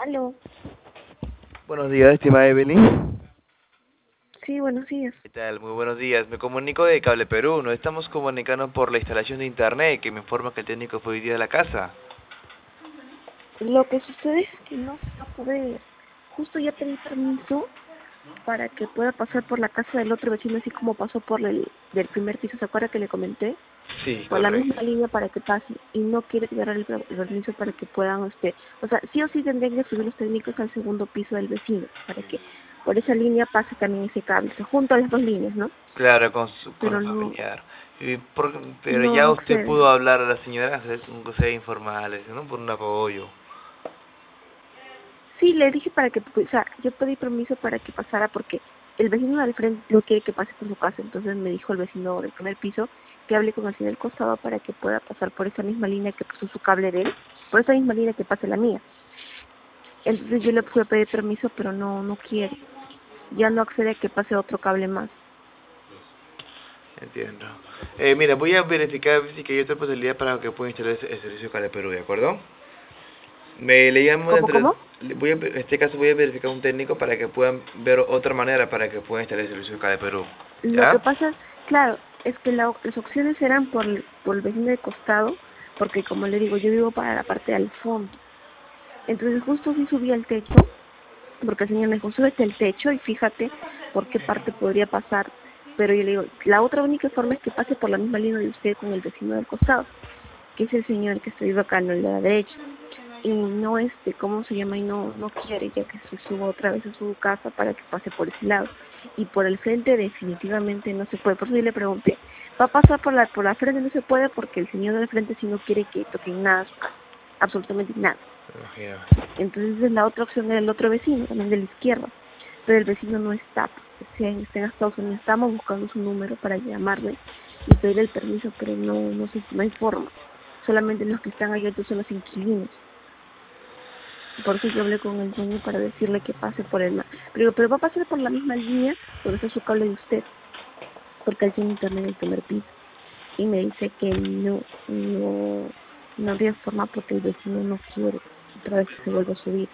Aló. Buenos días, estimada Evelyn. Sí, buenos días. ¿Qué tal? Muy buenos días. Me comunico de Cable Perú. Nos estamos comunicando por la instalación de internet que me informa que el técnico fue hoy día a la casa. Lo que sucede es que no se va a poder. Justo ya pedí permiso para que pueda pasar por la casa del otro vecino, así como pasó por el del primer piso. ¿Se acuerda que le comenté? Sí, Por la correcto. misma línea para que pase. Y no quiere dar el permiso para que puedan, o sea, sí o sí tendrían que subir los técnicos al segundo piso del vecino, para que por esa línea pase también ese cable. O sea, junto a las dos líneas, ¿no? Claro, con Pero el no, familiar. Pero no, ya no usted accede. pudo hablar a la señora, hacer un consejo informal, ¿no? Por un apoyo. Sí, le dije para que, o sea, yo pedí permiso para que pasara porque el vecino del frente no quiere que pase por su casa, entonces me dijo el vecino del primer piso que hable con el señor del costado para que pueda pasar por esa misma línea que puso su cable de él, por esa misma línea que pase la mía. Entonces yo le fui a pedir permiso, pero no quiere. Ya no accede a que pase otro cable más. Entiendo. Mira, voy a verificar si que hay otra posibilidad para que pueda instalar el servicio de Cable Perú, ¿de acuerdo? Me le llamo ¿Cómo, dentro, cómo? en este caso voy a verificar un técnico para que puedan ver otra manera para que puedan instalar el servicio de Cable Perú. Lo que ¿Ya? pasa, claro, es que las opciones eran por el vecino de costado, porque como le digo, yo vivo para la parte del fondo. Entonces justo sí subí al techo, porque el señor me dijo, súbete el techo y fíjate por qué parte podría pasar. Pero yo le digo, la otra única forma es que pase por la misma línea de usted con el vecino del costado, que es el señor que está vivo acá en la derecha. Y no, ¿cómo se llama? Y no quiere ya que se suba otra vez a su casa para que pase por ese lado. Y por el frente definitivamente no se puede. Por eso yo le pregunté, ¿va a pasar por la frente? No se puede porque el señor del frente sí no quiere que toquen nada a su casa. Absolutamente nada. Me imagino. Entonces la otra opción era el otro vecino, también de la izquierda, pero el vecino no está, está en Estados Unidos, estamos buscando su número para llamarle y pedirle el permiso, pero no sé, no hay forma, solamente los que están ahí son los inquilinos, por eso yo hablé con el dueño para decirle que pase por el, pero va a pasar por la misma línea donde está su cable de usted, porque él tiene internet en el primer piso, y me dice que no había forma porque el vecino no quiere, otra vez que se vuelva a subir.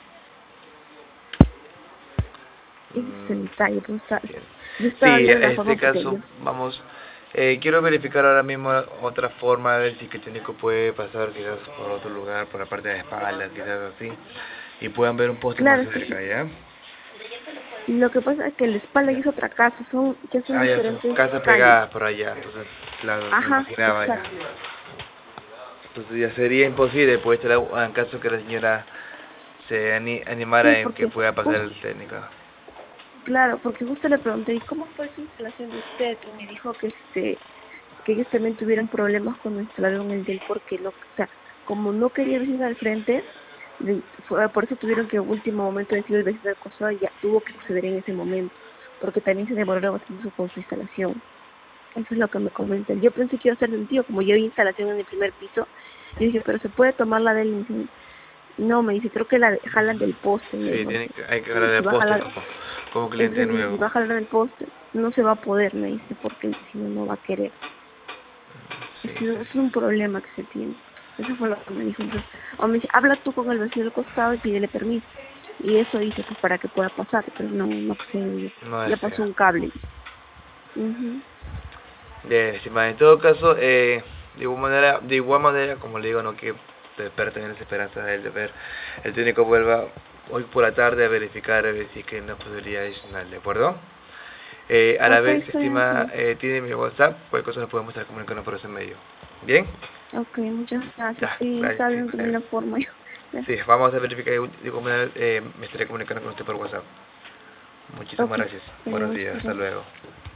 Ese es el detalle, pues Entiendo. yo estaba Sí, viendo en la forma este porque caso, yo, vamos, quiero verificar ahora mismo otra forma, a ver si que el técnico puede pasar quizás por otro lugar, por la parte de la espalda, quizás así, y puedan ver un poste más claro, es que cerca, ¿ya? lo que pasa es que la espalda Ya. y es otra casa, ya son Ah, ya son diferentes casas calles. pegadas por allá, entonces, claro, me Ajá, imaginaba ya. exacto. Entonces ya sería imposible, pues, en caso que la señora se Sí, animara en que porque pueda pasar justo, el técnico. claro, porque justo le pregunté, ¿y cómo fue esa instalación de usted? Y me dijo que ellos también tuvieron problemas cuando instalaron el del porque o sea, como no quería venir al frente, por eso tuvieron que a último momento decir el vecino del costado y ya tuvo que acceder en ese momento, porque también se demoraron bastante con su instalación. Eso es lo que me comentan. Yo pensé que iba a ser sentido, como yo vi instalación en el primer piso, yo dije, pero se puede tomar la del... No, me dice, creo que jalan del poste, me Sí, dijo. hay que Y agarrar si el va a poste jalar, como cliente entonces si nuevo. va a jalar del poste, no se va a poder, me dice, porque el vecino no va a querer. Sí, Es un problema que se tiene. Eso fue lo que me dijo. Entonces, o me dice, habla tú con el vecino del costado y pídele permiso. Y eso hice, pues, para que pueda pasar, pero no accede. no Ya pasó desea. un cable. Mhm. Bien, estimada, en todo caso, de igual manera, como le digo, no que tener esa esperanza de ver el técnico vuelva hoy por la tarde a verificar a ver si es que no posibilidad adicional, ¿de acuerdo? A la Ok, vez, está bien, estimada, señor. tiene mi WhatsApp, cualquier cosa nos podemos estar comunicando por ese medio. ¿Bien? Ok, muchas gracias. Ya, Sí, gracias, está sí, bien también la forma. sí, vamos a verificar de igual manera, me estaré comunicando con usted por WhatsApp. Ok, Muchísimas gracias. está bien, Buenos muchas días, hasta gracias. luego.